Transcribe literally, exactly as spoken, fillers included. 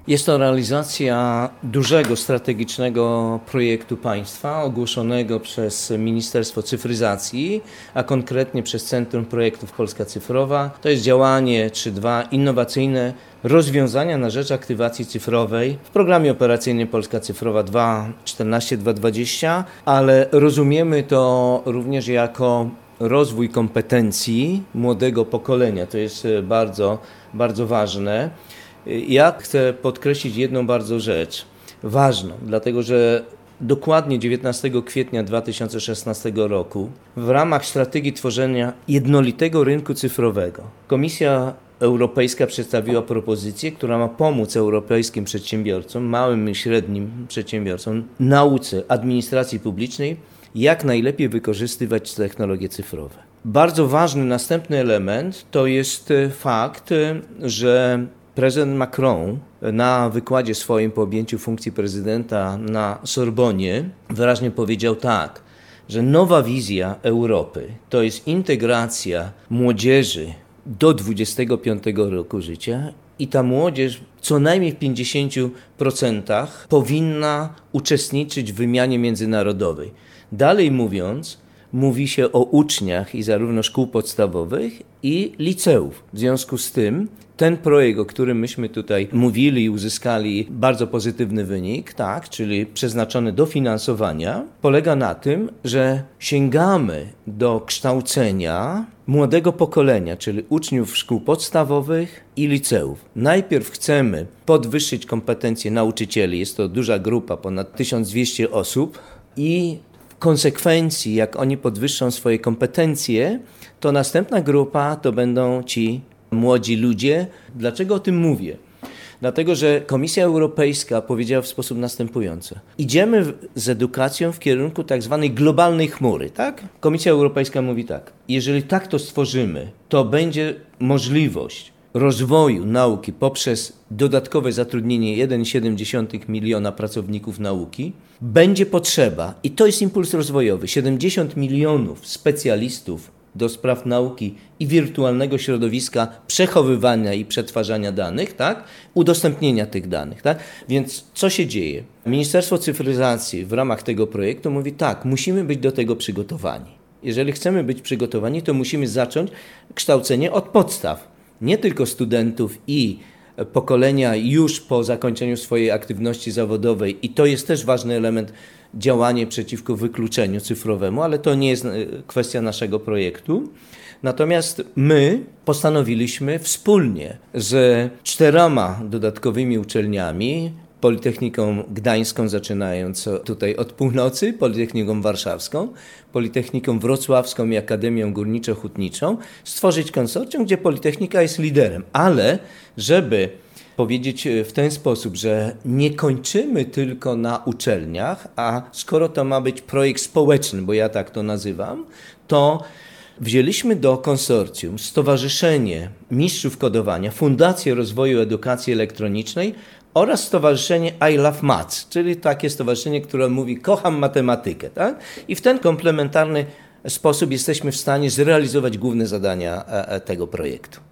Jest to realizacja dużego strategicznego projektu państwa ogłoszonego przez Ministerstwo Cyfryzacji, a konkretnie przez Centrum Projektów Polska Cyfrowa. To jest działanie trzy dwa innowacyjne rozwiązania na rzecz aktywacji cyfrowej w programie operacyjnym Polska Cyfrowa dwa tysiące czternaście do dwa tysiące dwudziestego, ale rozumiemy to również jako rozwój kompetencji młodego pokolenia. To jest bardzo, bardzo ważne. Ja chcę podkreślić jedną bardzo rzecz, ważną, dlatego że dokładnie dziewiętnastego kwietnia dwa tysiące szesnastego roku w ramach strategii tworzenia jednolitego rynku cyfrowego Komisja Europejska przedstawiła propozycję, która ma pomóc europejskim przedsiębiorcom, małym i średnim przedsiębiorcom, nauce administracji publicznej, jak najlepiej wykorzystywać technologie cyfrowe. Bardzo ważny następny element to jest fakt, że prezydent Macron na wykładzie swoim po objęciu funkcji prezydenta na Sorbonie wyraźnie powiedział tak, że nowa wizja Europy to jest integracja młodzieży do dwudziestego piątego roku życia i ta młodzież co najmniej w pięćdziesięciu procentach powinna uczestniczyć w wymianie międzynarodowej. Dalej mówiąc, mówi się o uczniach i zarówno szkół podstawowych i liceów. W związku z tym ten projekt, o którym myśmy tutaj mówili i uzyskali bardzo pozytywny wynik, tak, czyli przeznaczony do finansowania, polega na tym, że sięgamy do kształcenia młodego pokolenia, czyli uczniów szkół podstawowych i liceów. Najpierw chcemy podwyższyć kompetencje nauczycieli, jest to duża grupa, ponad tysiąc dwieście osób i w konsekwencji, jak oni podwyższą swoje kompetencje, to następna grupa to będą ci młodzi ludzie. Dlaczego o tym mówię? Dlatego, że Komisja Europejska powiedziała w sposób następujący. Idziemy w, z edukacją w kierunku tak zwanej globalnej chmury, tak? Komisja Europejska mówi tak. Jeżeli tak to stworzymy, to będzie możliwość rozwoju nauki poprzez dodatkowe zatrudnienie jeden przecinek siedem miliona pracowników nauki, będzie potrzeba, i to jest impuls rozwojowy, siedemdziesiąt milionów specjalistów do spraw nauki i wirtualnego środowiska przechowywania i przetwarzania danych, tak? Udostępnienia tych danych. Tak? Więc co się dzieje? Ministerstwo Cyfryzacji w ramach tego projektu mówi tak, musimy być do tego przygotowani. Jeżeli chcemy być przygotowani, to musimy zacząć kształcenie od podstaw. Nie tylko studentów i pokolenia już po zakończeniu swojej aktywności zawodowej i to jest też ważny element działanie przeciwko wykluczeniu cyfrowemu, ale to nie jest kwestia naszego projektu. Natomiast my postanowiliśmy wspólnie z czterema dodatkowymi uczelniami, Politechniką Gdańską, zaczynając tutaj od północy, Politechniką Warszawską, Politechniką Wrocławską i Akademią Górniczo-Hutniczą, stworzyć konsorcjum, gdzie Politechnika jest liderem. Ale żeby powiedzieć w ten sposób, że nie kończymy tylko na uczelniach, a skoro to ma być projekt społeczny, bo ja tak to nazywam, to wzięliśmy do konsorcjum Stowarzyszenie Mistrzów Kodowania, Fundację Rozwoju Edukacji Elektronicznej oraz Stowarzyszenie I Love Maths, czyli takie stowarzyszenie, które mówi kocham matematykę. Tak? I w ten komplementarny sposób jesteśmy w stanie zrealizować główne zadania tego projektu.